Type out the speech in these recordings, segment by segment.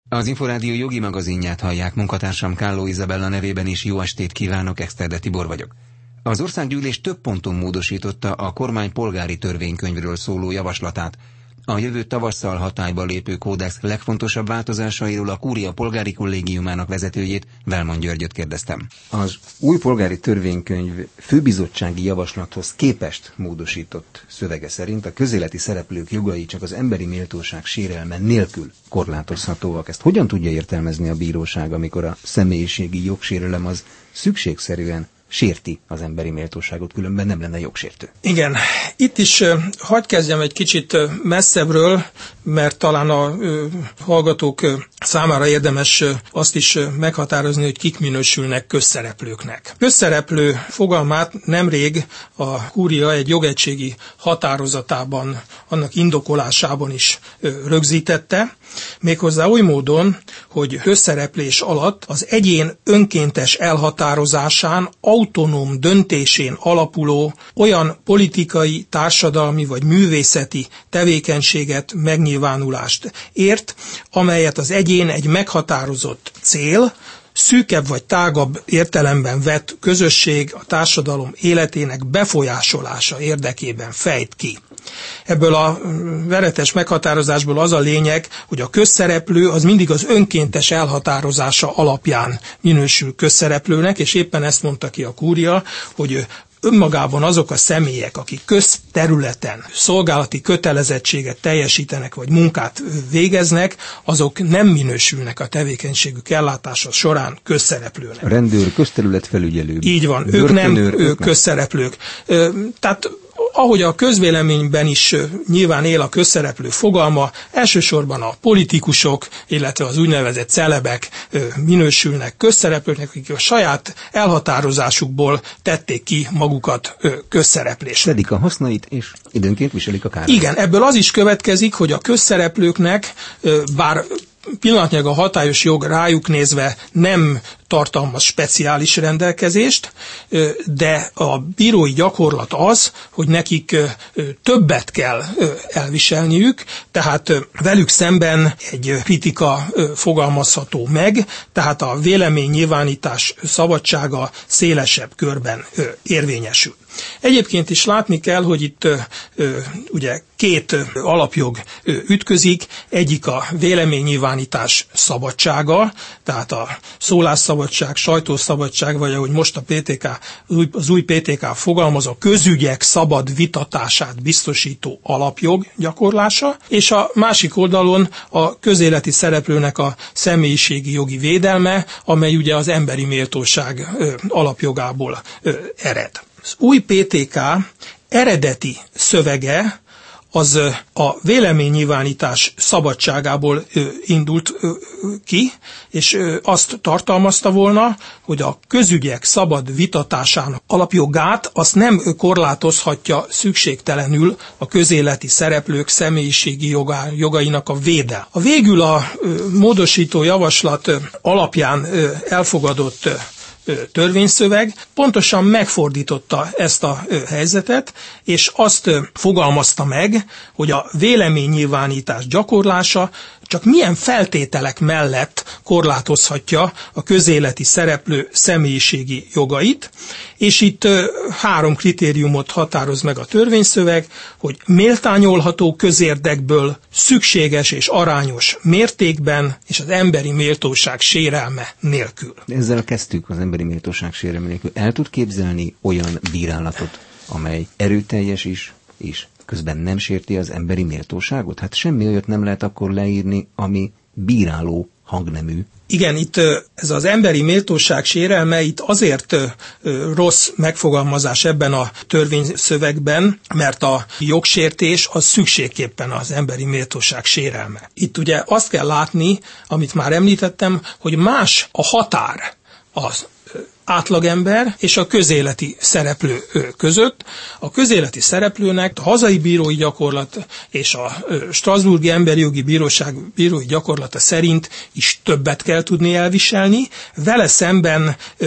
Az Inforádió jogi magazinját hallják, munkatársam Kálló Izabella nevében is jó estét kívánok, Exterde Tibor vagyok. Az országgyűlés több ponton módosította a kormány polgári törvénykönyvről szóló javaslatát. A jövő tavasszal hatályba lépő kódex legfontosabb változásairól a Kúria polgári kollégiumának vezetőjét, Velmon Györgyöt kérdeztem. Az új polgári törvénykönyv főbizottsági javaslathoz képest módosított szövege szerint a közéleti szereplők jogai csak az emberi méltóság sérelme nélkül korlátozhatóak. Ezt hogyan tudja értelmezni a bíróság, amikor a személyiségi jogsérelem az szükségszerűen sérti az emberi méltóságot, különben nem lenne jogsértő? Igen, itt is hadd kezdjem egy kicsit messzebbről, mert talán a hallgatók számára érdemes azt is meghatározni, hogy kik minősülnek közszereplőknek. Közszereplő fogalmát nemrég a Kúria egy jogegységi határozatában, annak indokolásában is rögzítette, méghozzá oly módon, hogy közszereplés alatt az egyén önkéntes elhatározásán, autonóm döntésén alapuló olyan politikai, társadalmi vagy művészeti tevékenységet, megnyilvánulást ért, amelyet az egyén egy meghatározott cél, szűkebb vagy tágabb értelemben vett közösség a társadalom életének befolyásolása érdekében fejt ki. Ebből a veretes meghatározásból az a lényeg, hogy a közszereplő az mindig az önkéntes elhatározása alapján minősül közszereplőnek, és éppen ezt mondta ki a Kúria, hogy önmagában azok a személyek, akik közterületen szolgálati kötelezettséget teljesítenek, vagy munkát végeznek, azok nem minősülnek a tevékenységük ellátása során közszereplőnek. A rendőr, közterületfelügyelő. Így van, ők nem közszereplők. Tehát ahogy a közvéleményben is nyilván él a közszereplő fogalma, elsősorban a politikusok, illetve az úgynevezett celebek minősülnek közszereplőknek, akik a saját elhatározásukból tették ki magukat közszereplésre. Szedik a hasznait, és időnként viselik a kárt. Igen, ebből az is következik, hogy a közszereplőknek, bár pillanatnyilag a hatályos jog rájuk nézve nem tartalmaz speciális rendelkezést, de a bírói gyakorlat az, hogy nekik többet kell elviselniük, tehát velük szemben egy kritika fogalmazható meg, tehát a véleménynyilvánítás szabadsága szélesebb körben érvényesül. Egyébként is látni kell, hogy itt ugye két alapjog ütközik, egyik a véleménynyilvánítás szabadsága, tehát a szólásszabadság, sajtószabadság, vagy ahogy most az új PTK fogalmaz, a közügyek szabad vitatását biztosító alapjog gyakorlása, és a másik oldalon a közéleti szereplőnek a személyiségi jogi védelme, amely ugye az emberi méltóság alapjogából ered. Az új PTK eredeti szövege az a véleménynyilvánítás szabadságából indult ki, és azt tartalmazta volna, hogy a közügyek szabad vitatásának alapjogát azt nem korlátozhatja szükségtelenül a közéleti szereplők személyiségi jogainak a védelme. A végül a módosító javaslat alapján elfogadott törvényszöveg pontosan megfordította ezt a helyzetet, és azt fogalmazta meg, hogy a véleménynyilvánítás gyakorlása csak milyen feltételek mellett korlátozhatja a közéleti szereplő személyiségi jogait, és itt 3 kritériumot határoz meg a törvényszöveg, hogy méltányolható közérdekből, szükséges és arányos mértékben, és az emberi méltóság sérelme nélkül. Ezzel kezdtük, az emberi méltóság sérelme nélkül. El tud képzelni olyan bírálatot, amely erőteljes is, és közben nem sérti az emberi méltóságot? Hát semmi olyat nem lehet akkor leírni, ami bíráló hangnemű. Igen, itt ez az emberi méltóság sérelme itt azért rossz megfogalmazás ebben a törvényszövegben, mert a jogsértés az szükségképpen az emberi méltóság sérelme. Itt ugye azt kell látni, amit már említettem, hogy más a határ az átlagember és a közéleti szereplő között. A közéleti szereplőnek a hazai bírói gyakorlat és a Strasbourgi Emberi Jogi Bíróság bírói gyakorlata szerint is többet kell tudni elviselni. Vele szemben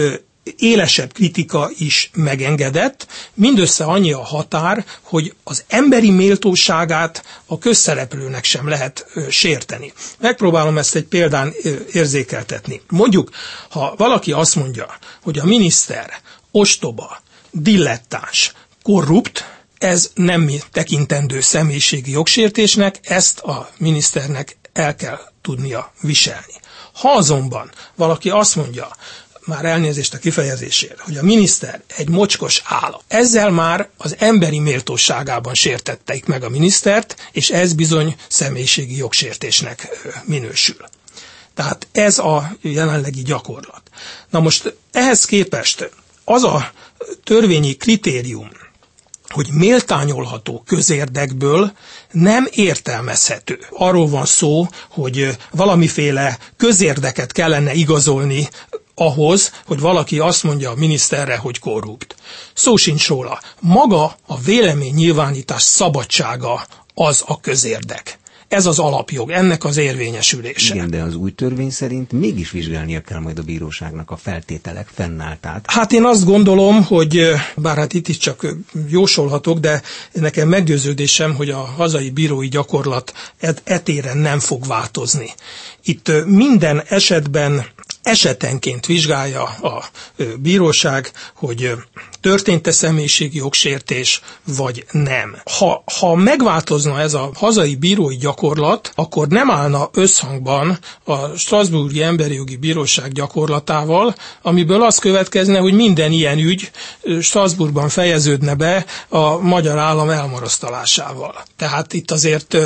élesebb kritika is megengedett, mindössze annyi a határ, hogy az emberi méltóságát a közszereplőnek sem lehet sérteni. Megpróbálom ezt egy példán érzékeltetni. Mondjuk, ha valaki azt mondja, hogy a miniszter ostoba, dilettáns, korrupt, ez nem tekintendő személyiségi jogsértésnek, ezt a miniszternek el kell tudnia viselni. Ha azonban valaki azt mondja, már elnézést a kifejezésért, hogy a miniszter egy mocskos állat, ezzel már az emberi méltóságában sértették meg a minisztert, és ez bizony személyiségi jogsértésnek minősül. Tehát ez a jelenlegi gyakorlat. Na most ehhez képest az a törvényi kritérium, hogy méltányolható közérdekből nem értelmezhető. Arról van szó, hogy valamiféle közérdeket kellene igazolni ahhoz, hogy valaki azt mondja a miniszterre, hogy korrupt. Szó sincs róla. Maga a véleménynyilvánítás szabadsága az a közérdek. Ez az alapjog, ennek az érvényesülése. Igen, de az új törvény szerint mégis vizsgálnia kell majd a bíróságnak a feltételek fennálltát. Hát én azt gondolom, hogy bár hát itt is csak jósolhatok, de nekem meggyőződésem, hogy a hazai bírói gyakorlat etéren nem fog változni. Itt minden esetben esetenként vizsgálja a bíróság, hogy történt-e személyiségi jogsértés, vagy nem. Ha megváltozna ez a hazai bírói gyakorlat, akkor nem állna összhangban a Strasbourgi Emberi Jogi Bíróság gyakorlatával, amiből az következne, hogy minden ilyen ügy Strasbourgban fejeződne be a magyar állam elmarasztalásával. Tehát itt azért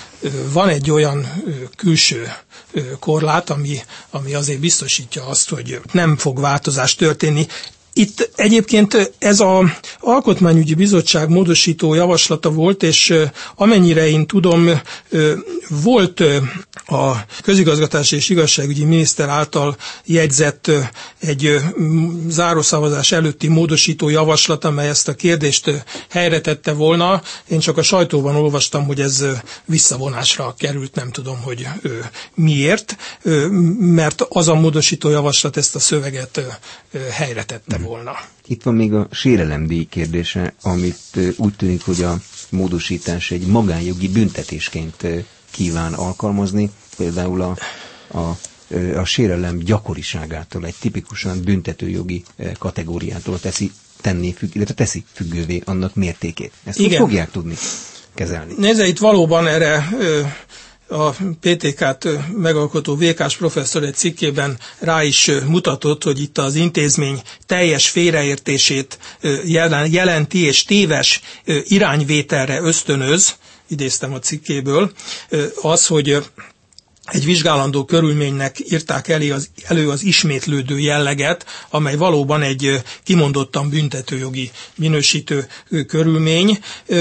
van egy olyan külső korlát, ami azért biztosítja azt, hogy nem fog változás történni. Itt egyébként ez az Alkotmányügyi Bizottság módosító javaslata volt, és amennyire én tudom, volt a közigazgatási és igazságügyi miniszter által jegyzett egy zárószavazás előtti módosító javaslat, amely ezt a kérdést helyre tette volna. Én csak a sajtóban olvastam, hogy ez visszavonásra került, nem tudom, hogy miért, mert az a módosító javaslat ezt a szöveget helyre tette volna. Itt van még a sérelemdíj kérdése, amit úgy tűnik, hogy a módosítás egy magánjogi büntetésként kíván alkalmazni, például a sérelem gyakoriságától, egy tipikusan büntetőjogi kategóriától teszi függővé annak mértékét. Ezt hogy fogják tudni kezelni? Nézze, itt valóban erre a PTK-t megalkotó VK-s professzor egy cikkében rá is mutatott, hogy itt az intézmény teljes félreértését jelenti, és téves irányvételre ösztönöz, idéztem a cikkéből, az, hogy egy vizsgálandó körülménynek írták elő az ismétlődő jelleget, amely valóban egy kimondottan büntetőjogi minősítő körülmény.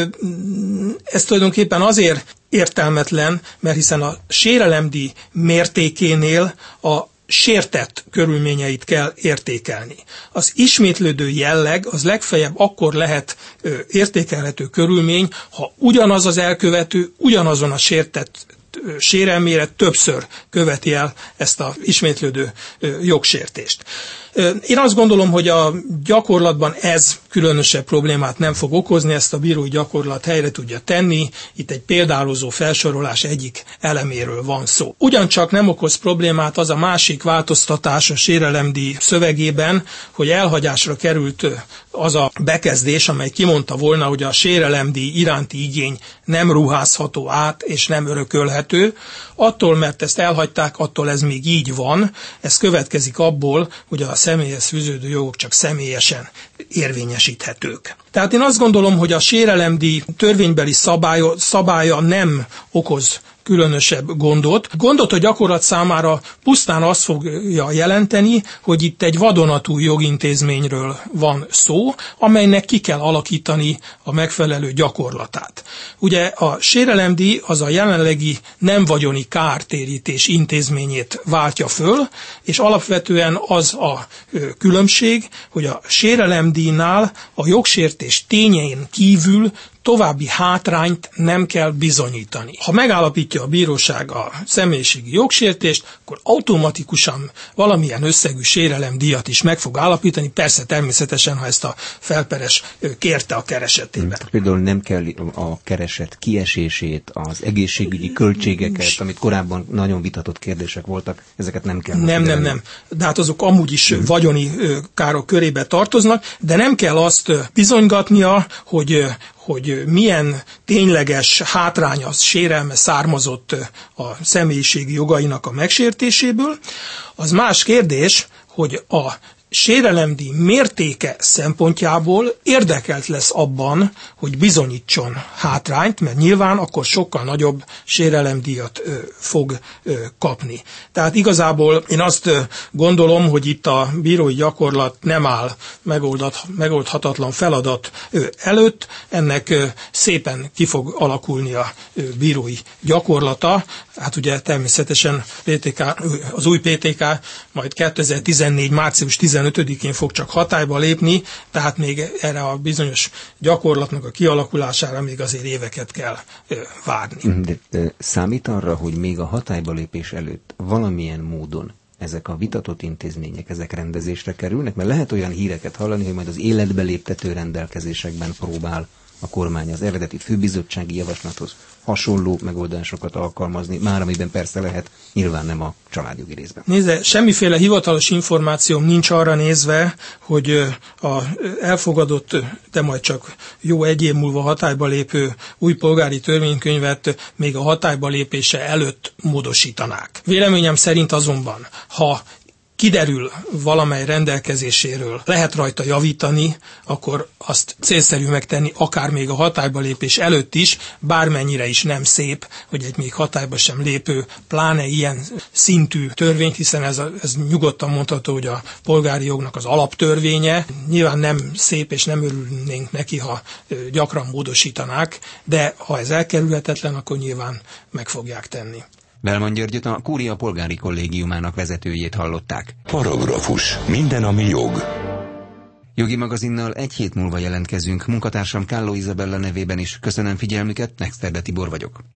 Ez tulajdonképpen azért értelmetlen, mert hiszen a sérelemdíj mértékénél a sértett körülményeit kell értékelni. Az ismétlődő jelleg az legfeljebb akkor lehet értékelhető körülmény, ha ugyanaz az elkövető ugyanazon a sértett sérelmére többször követi el ezt az ismétlődő jogsértést. Én azt gondolom, hogy a gyakorlatban ez különösebb problémát nem fog okozni, ezt a bírói gyakorlat helyre tudja tenni, itt egy példálozó felsorolás egyik eleméről van szó. Ugyancsak nem okoz problémát az a másik változtatás a sérelemdíj szövegében, hogy elhagyásra került az a bekezdés, amely kimondta volna, hogy a sérelemdíj iránti igény nem ruházható át és nem örökölhető. Attól, mert ezt elhagyták, attól ez még így van. Ez következik abból, hogy a személyhez fűződő jogok csak személyesen érvényesíthetők. Tehát én azt gondolom, hogy a sérelemdíj törvénybeli szabálya nem okoz különösebb gondot. Gondot a gyakorlat számára pusztán azt fogja jelenteni, hogy itt egy vadonatúj jogintézményről van szó, amelynek ki kell alakítani a megfelelő gyakorlatát. Ugye a sérelemdíj az a jelenlegi nem vagyoni kártérítés intézményét váltja föl, és alapvetően az a különbség, hogy a sérelemdíjnál a jogsértés tényein kívül további hátrányt nem kell bizonyítani. Ha megállapítja a bíróság a személyiségi jogsértést, akkor automatikusan valamilyen összegű sérelemdíjat is meg fog állapítani, persze természetesen, ha ezt a felperes kérte a keresetében. Például nem kell a kereset kiesését, az egészségügyi költségeket, amit korábban nagyon vitatott kérdések voltak, ezeket nem kell. Nem. De hát azok amúgy is vagyoni károk körébe tartoznak, de nem kell azt bizonygatnia, hogy milyen tényleges hátránya, sérelme származott a személyiségi jogainak a megsértéséből. Az más kérdés, hogy a sérelemdíj mértéke szempontjából érdekelt lesz abban, hogy bizonyítson hátrányt, mert nyilván akkor sokkal nagyobb sérelemdíjat fog kapni. Tehát igazából én azt gondolom, hogy itt a bírói gyakorlat nem áll megoldhatatlan feladat előtt, ennek szépen ki fog alakulni a bírói gyakorlata. Hát ugye természetesen az új PTK majd 2014. március 15-én fog csak hatályba lépni, tehát még erre a bizonyos gyakorlatnak a kialakulására még azért éveket kell várni. De számít arra, hogy még a hatályba lépés előtt valamilyen módon ezek a vitatott intézmények, ezek rendezésre kerülnek? Mert lehet olyan híreket hallani, hogy majd az életbe léptető rendelkezésekben próbál a kormány az eredeti főbizottsági javaslathoz hasonló megoldásokat alkalmazni, már amiben persze lehet, nyilván nem a családjogi részben. Nézze, semmiféle hivatalos információm nincs arra nézve, hogy a elfogadott, de majd csak jó egy év múlva hatályba lépő új polgári törvénykönyvet még a hatályba lépése előtt módosítanák. Véleményem szerint azonban, ha kiderül valamely rendelkezéséről, lehet rajta javítani, akkor azt célszerű megtenni akár még a hatályba lépés előtt is, bármennyire is nem szép, hogy egy még hatályba sem lépő, pláne ilyen szintű törvényt, hiszen ez nyugodtan mondható, hogy a polgári jognak az alaptörvénye. Nyilván nem szép, és nem örülnénk neki, ha gyakran módosítanák, de ha ez elkerülhetetlen, akkor nyilván meg fogják tenni. Bellman Györgyöt, a Kúria Polgári Kollégiumának vezetőjét hallották. Paragrafus. Minden, ami jog. Jogi magazinnal egy hét múlva jelentkezünk. Munkatársam Kálló Izabella nevében is köszönöm figyelmüket, Nexterde Tibor vagyok.